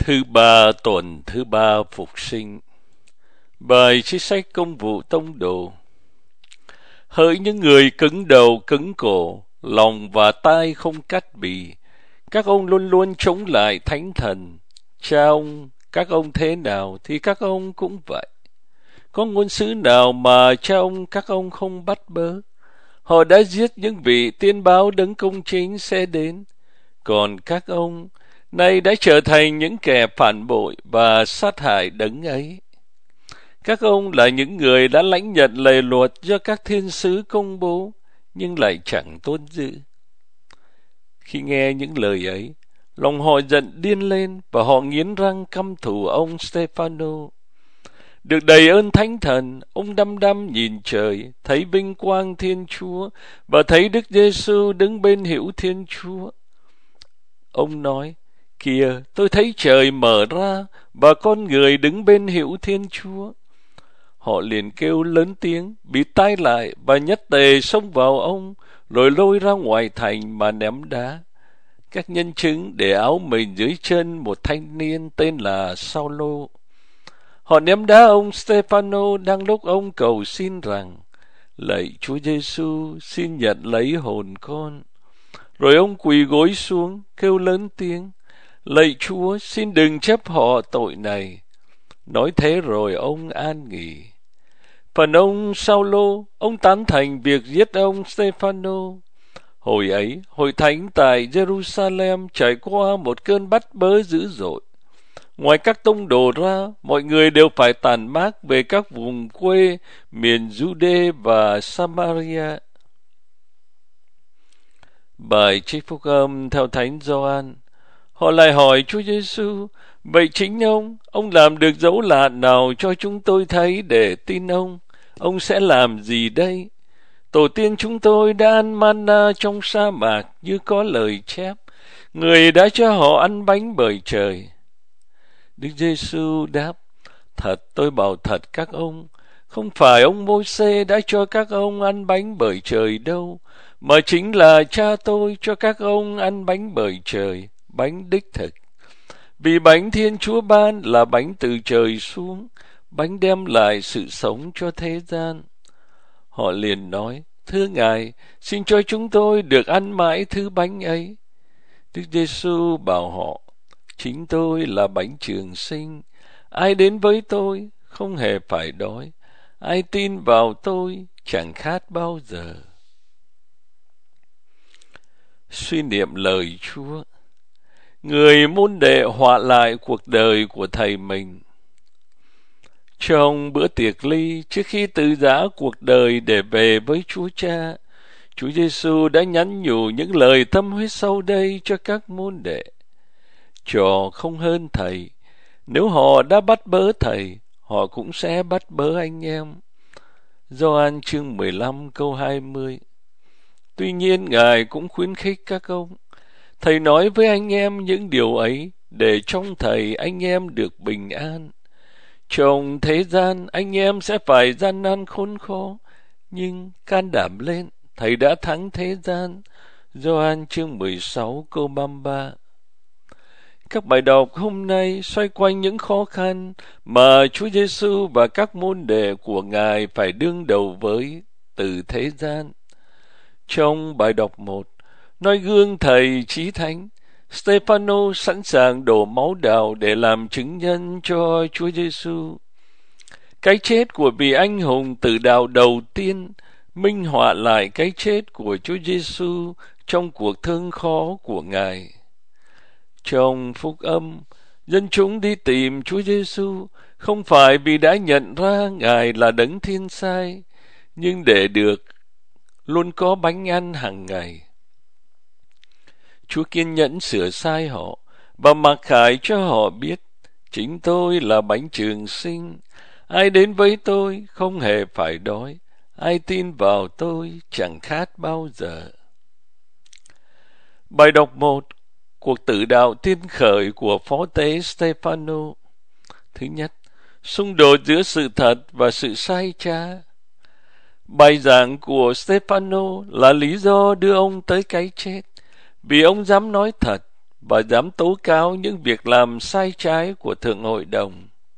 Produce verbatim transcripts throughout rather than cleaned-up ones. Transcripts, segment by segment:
Thứ ba tuần thứ ba phục sinh. Bài trích sách Công vụ Tông Đồ. Hỡi những người cứng đầu cứng cổ, lòng và tai không cắt bì, các ông luôn luôn chống lại thánh thần. Cha ông, các ông thế nào thì các ông cũng vậy. Có ngôn sứ nào mà cha ông các ông không bắt bớ? Họ đã giết những vị tiên báo đấng công chính sẽ đến. Còn các ông nay đã trở thành những kẻ phản bội và sát hại đấng ấy. Các ông là những người đã lãnh nhận lề luật do các thiên sứ công bố, nhưng lại chẳng tôn giữ. Khi nghe những lời ấy, lòng họ giận điên lên và họ nghiến răng căm thù ông Stephanos. Được đầy ơn Thánh Thần, ông đăm đăm nhìn trời, thấy vinh quang Thiên Chúa và thấy Đức Giêsu đứng bên hữu Thiên Chúa. Ông nói: Kìa, tôi thấy trời mở ra và con người đứng bên hữu Thiên Chúa. Họ liền kêu lớn tiếng, bịt tai lại và nhất tề xông vào ông, rồi lôi ra ngoài thành mà ném đá. Các nhân chứng để áo mình dưới chân một thanh niên tên là Saulo. Họ ném đá ông Stephanos đang lúc ông cầu xin rằng: Lạy Chúa Giêsu, xin nhận lấy hồn con. Rồi ông quỳ gối xuống, kêu lớn tiếng: Lạy Chúa, xin đừng chấp họ tội này. Nói thế rồi ông an nghỉ. Phần ông Saulo, ông tán thành việc giết ông Stephanos. Hồi ấy, hội thánh tại Jerusalem trải qua một cơn bắt bớ dữ dội. Ngoài các tông đồ ra, mọi người đều phải tản mát về các vùng quê miền Jude và Samaria. Bài trích phúc âm theo Thánh Gioan. Họ lại hỏi Chúa Giêsu: Vậy chính ông, ông làm được dấu lạ nào cho chúng tôi thấy để tin ông? Ông sẽ làm gì đây? Tổ tiên chúng tôi đã ăn manna trong sa mạc như có lời chép: Người đã cho họ ăn bánh bởi trời. Đức Giêsu đáp: Thật tôi bảo thật các ông, không phải ông Môi-se đã cho các ông ăn bánh bởi trời đâu, mà chính là cha tôi cho các ông ăn bánh bởi trời, bánh đích thực. Vì bánh Thiên Chúa ban là bánh từ trời xuống, bánh đem lại sự sống cho thế gian. Họ liền nói: Thưa Ngài, xin cho chúng tôi được ăn mãi thứ bánh ấy. Đức Giêsu bảo họ: Chính tôi là bánh trường sinh. Ai đến với tôi không hề phải đói. Ai tin vào tôi chẳng khát bao giờ. Suy niệm lời Chúa. Người môn đệ họa lại cuộc đời của thầy mình. Trong bữa tiệc ly, trước khi từ giã cuộc đời để về với Chúa Cha, Chúa Giêsu đã nhắn nhủ những lời tâm huyết sau đây cho các môn đệ. Trò không hơn thầy, nếu họ đã bắt bớ thầy, họ cũng sẽ bắt bớ anh em. Gioan chương mười lăm câu hai mươi. Tuy nhiên Ngài cũng khuyến khích các ông: Thầy nói với anh em những điều ấy để trong thầy anh em được bình an. Trong thế gian anh em sẽ phải gian nan khốn khó, nhưng can đảm lên, thầy đã thắng thế gian. Gioan chương mười sáu câu ba mươi ba. Các bài đọc hôm nay xoay quanh những khó khăn mà Chúa Giêsu và các môn đệ của Ngài phải đương đầu với từ thế gian. Trong bài đọc một, noi gương thầy chí thánh, Stephanos sẵn sàng đổ máu đào để làm chứng nhân cho Chúa Giêsu. Cái chết của vị anh hùng tử đạo đầu tiên minh họa lại cái chết của Chúa Giêsu trong cuộc thương khó của Ngài. Trong phúc âm, dân chúng đi tìm Chúa Giêsu không phải vì đã nhận ra Ngài là đấng thiên sai, nhưng để được luôn có bánh ăn hàng ngày. Chúa kiên nhẫn sửa sai họ và mặc khải cho họ biết: Chính tôi là bánh trường sinh. Ai đến với tôi không hề phải đói. Ai tin vào tôi chẳng khát bao giờ. Bài đọc một. Cuộc tử đạo tiên khởi của phó tế Stephanos. Thứ nhất, xung đột giữa sự thật và sự sai trá. Bài giảng của Stephanos là lý do đưa ông tới cái chết, vì ông dám nói thật và dám tố cáo những việc làm sai trái của Thượng Hội đồng.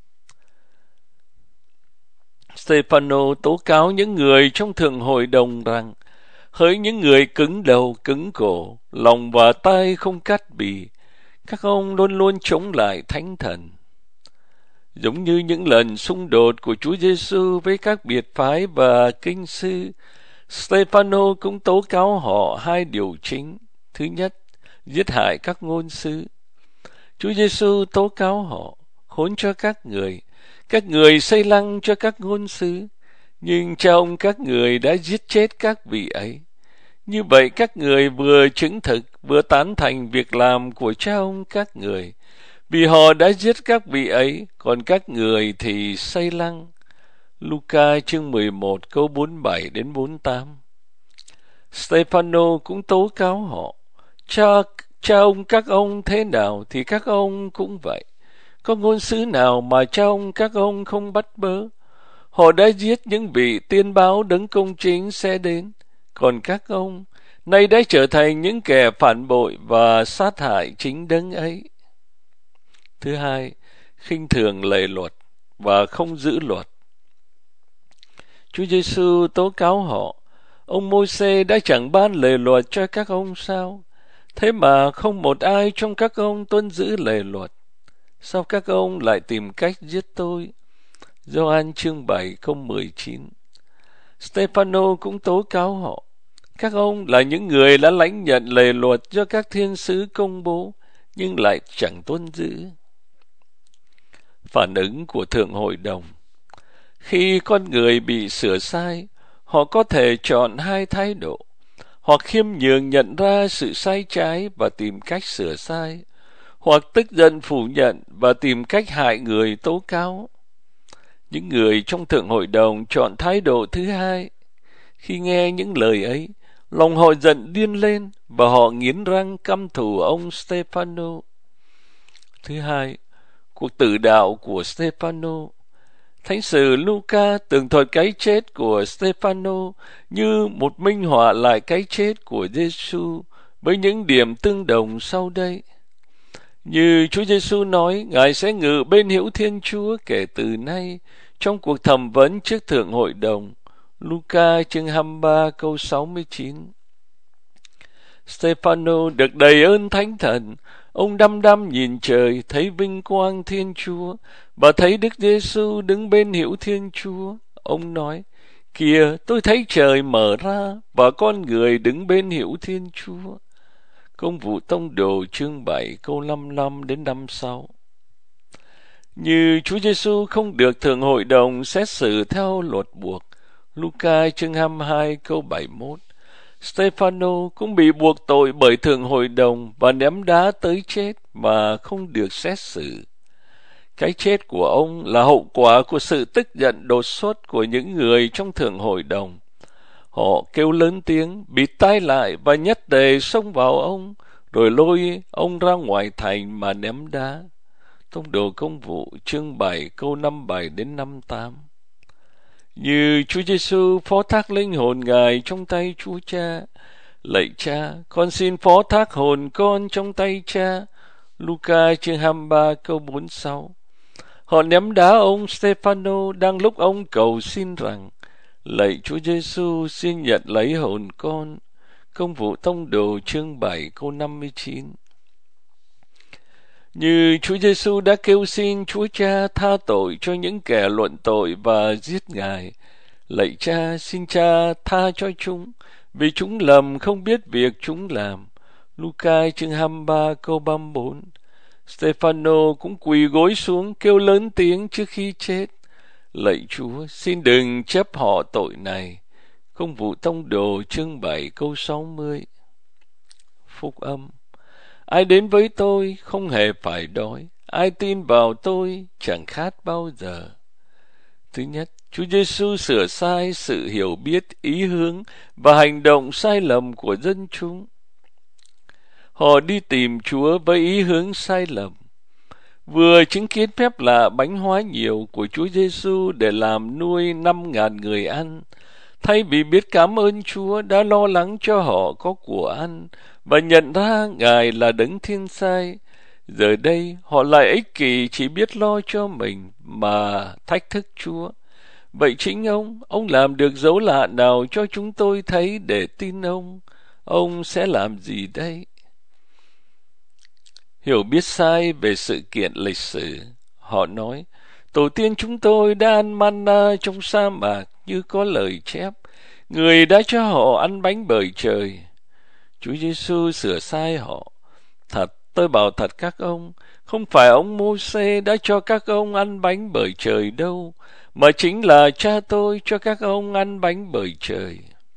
Stefano tố cáo những người trong Thượng Hội đồng rằng hỡi những người cứng đầu cứng cổ, lòng và tai không cắt bì, các ông luôn luôn chống lại Thánh Thần. Giống như những lần xung đột của Chúa Giêsu với các biệt phái và kinh sư, Stefano cũng tố cáo họ hai điều chính. Thứ nhất, giết hại các ngôn sứ. Chúa Giêsu tố cáo họ khốn cho các người, các người xây lăng cho các ngôn sứ, nhưng cha ông các người đã giết chết các vị ấy. Như vậy các người vừa chứng thực vừa tán thành việc làm của cha ông các người, vì họ đã giết các vị ấy, còn các người thì xây lăng. Luca chương mười một câu bốn mươi bảy đến bốn mươi tám. Stefano cũng tố cáo họ, cha, cha ông các ông thế nào thì các ông cũng vậy. Có ngôn sứ nào mà cha ông các ông không bắt bớ? Họ đã giết những vị tiên báo đấng công chính sẽ đến, còn các ông nay đã trở thành những kẻ phản bội và sát hại chính đấng ấy. Thứ hai, khinh thường lề luật và không giữ luật. Chúa Giêsu tố cáo họ, ông Môi-se đã chẳng ban lề luật cho các ông sao? Thế mà không một ai trong các ông tuân giữ lề luật. Sao các ông lại tìm cách giết tôi? Gioan chương bảy câu mười chín. Stefano cũng tố cáo họ, các ông là những người đã lãnh nhận lề luật do các thiên sứ công bố, nhưng lại chẳng tuân giữ. Phản ứng của Thượng Hội đồng. Khi con người bị sửa sai, họ có thể chọn hai thái độ, hoặc khiêm nhường nhận ra sự sai trái và tìm cách sửa sai, hoặc tức giận phủ nhận và tìm cách hại người tố cáo. Những người trong Thượng Hội đồng chọn thái độ thứ hai. Khi nghe những lời ấy, lòng họ giận điên lên và họ nghiến răng căm thù ông Stefano. Thứ hai, cuộc tử đạo của Stefano. Thánh sử Luca tường thuật cái chết của Stefano như một minh họa lại cái chết của Giêsu với những điểm tương đồng sau đây. Như Chúa Giêsu nói, Ngài sẽ ngự bên hữu Thiên Chúa kể từ nay trong cuộc thẩm vấn trước Thượng Hội đồng. Luca chương hai mươi ba câu sáu mươi chín. Stefano được đầy ơn Thánh Thần. Ông đăm đăm nhìn trời, thấy vinh quang Thiên Chúa và thấy Đức Giêsu đứng bên hữu Thiên Chúa. Ông nói, kìa, tôi thấy trời mở ra và con người đứng bên hữu Thiên Chúa. Công vụ Tông Đồ chương bảy câu năm mươi lăm đến năm mươi sáu. Như Chúa Giêsu không được Thượng Hội đồng xét xử theo luật buộc. Luca chương hai mươi hai câu bảy mươi mốt. Stefano cũng bị buộc tội bởi Thượng Hội đồng và ném đá tới chết mà không được xét xử. Cái chết của ông là hậu quả của sự tức giận đột xuất của những người trong Thượng Hội đồng. Họ kêu lớn tiếng, bịt tai lại và nhất tề xông vào ông, rồi lôi ông ra ngoài thành mà ném đá. Tông Đồ Công vụ chương bảy câu năm mươi bảy đến năm mươi tám. Như Chúa Giêsu phó thác linh hồn Ngài trong tay Chúa Cha, lạy Cha, con xin phó thác hồn con trong tay Cha. Luca chương hai mươi ba câu bốn mươi sáu. Họ ném đá ông Stefano đang lúc ông cầu xin rằng, lạy Chúa Giêsu, xin nhận lấy hồn con. Công vụ Tông Đồ chương bảy câu năm mươi chín. Như Chúa Giêsu đã kêu xin Chúa Cha tha tội cho những kẻ luận tội và giết Ngài, lạy Cha, xin Cha tha cho chúng, vì chúng lầm không biết việc chúng làm. Luca chương hai mươi ba câu ba mươi bốn. Stefano cũng quỳ gối xuống kêu lớn tiếng trước khi chết, lạy Chúa, xin đừng chấp họ tội này. Công vụ Tông Đồ chương bảy câu sáu mươi. Phúc âm. Ai đến với tôi không hề phải đói, ai tin vào tôi chẳng khát bao giờ. Thứ nhất, Chúa Giêsu sửa sai sự hiểu biết, ý hướng và hành động sai lầm của dân chúng. Họ đi tìm Chúa với ý hướng sai lầm. Vừa chứng kiến phép lạ bánh hóa nhiều của Chúa Giêsu để làm nuôi năm ngàn người ăn, Thay vì biết cảm ơn Chúa đã lo lắng cho họ có của ăn và nhận ra Ngài là đấng thiên sai, giờ đây họ lại ích kỷ chỉ biết lo cho mình mà thách thức Chúa. Vậy chính ông, ông làm được dấu lạ nào cho chúng tôi thấy để tin ông? Ông sẽ làm gì đây? Hiểu biết sai về sự kiện lịch sử, họ nói, tổ tiên chúng tôi đã ăn manna trong sa mạc như có lời chép, người đã cho họ ăn bánh bởi trời. Chúa Giêsu sửa sai họ. Thật, tôi bảo thật các ông, không phải ông Mô-sê đã cho các ông ăn bánh bởi trời đâu, mà chính là cha tôi cho các ông ăn bánh bởi trời.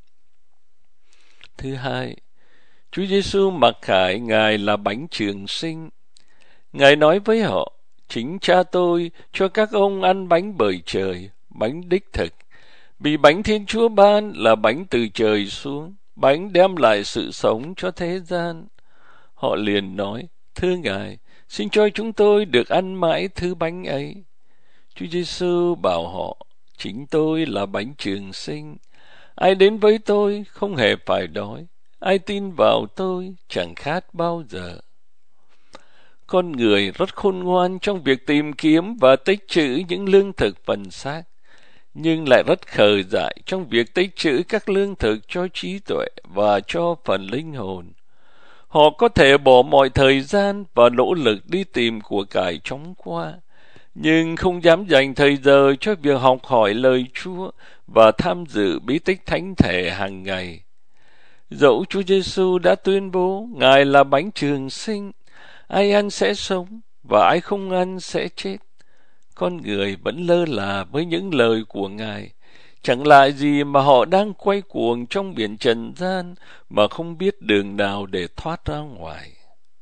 Thứ hai, Chúa Giêsu mặc khải Ngài là bánh trường sinh. Ngài nói với họ, chính cha tôi cho các ông ăn bánh bởi trời, bánh đích thực, vì bánh Thiên Chúa ban là bánh từ trời xuống, bánh đem lại sự sống cho thế gian. Họ liền nói, thưa Ngài, xin cho chúng tôi được ăn mãi thứ bánh ấy. Chúa Giêsu bảo họ, chính tôi là bánh trường sinh. Ai đến với tôi không hề phải đói, ai tin vào tôi chẳng khát bao giờ. Con người rất khôn ngoan trong việc tìm kiếm và tích trữ những lương thực phần xác, nhưng lại rất khờ dại trong việc tích trữ các lương thực cho trí tuệ và cho phần linh hồn. Họ có thể bỏ mọi thời gian và nỗ lực đi tìm của cải chóng qua, nhưng không dám dành thời giờ cho việc học hỏi lời Chúa và tham dự bí tích thánh thể hàng ngày. Dẫu Chúa Giêsu đã tuyên bố Ngài là bánh trường sinh, ai ăn sẽ sống và ai không ăn sẽ chết, con người vẫn lơ là với những lời của Ngài. Chẳng lại gì mà họ đang quay cuồng trong biển trần gian mà không biết đường nào để thoát ra ngoài.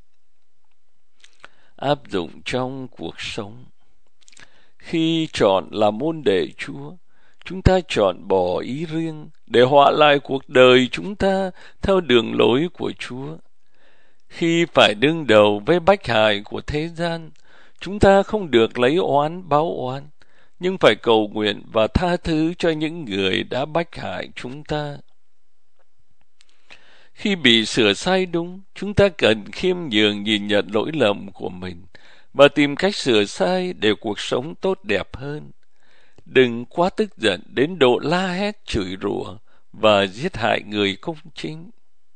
Áp dụng trong cuộc sống. Khi chọn làm môn đệ Chúa, chúng ta chọn bỏ ý riêng để hóa lại cuộc đời chúng ta theo đường lối của Chúa. Khi phải đương đầu với bách hại của thế gian, chúng ta không được lấy oán báo oán, nhưng phải cầu nguyện và tha thứ cho những người đã bách hại chúng ta. Khi bị sửa sai đúng, chúng ta cần khiêm nhường nhìn nhận lỗi lầm của mình và tìm cách sửa sai để cuộc sống tốt đẹp hơn. Đừng quá tức giận đến độ la hét chửi rủa và giết hại người công chính.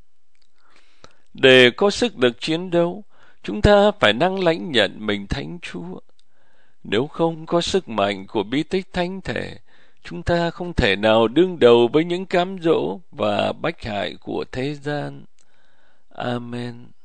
Để có sức lực chiến đấu, chúng ta phải năng lãnh nhận mình Thánh Chúa. Nếu không có sức mạnh của bí tích thánh thể, chúng ta không thể nào đương đầu với những cám dỗ và bách hại của thế gian. Amen.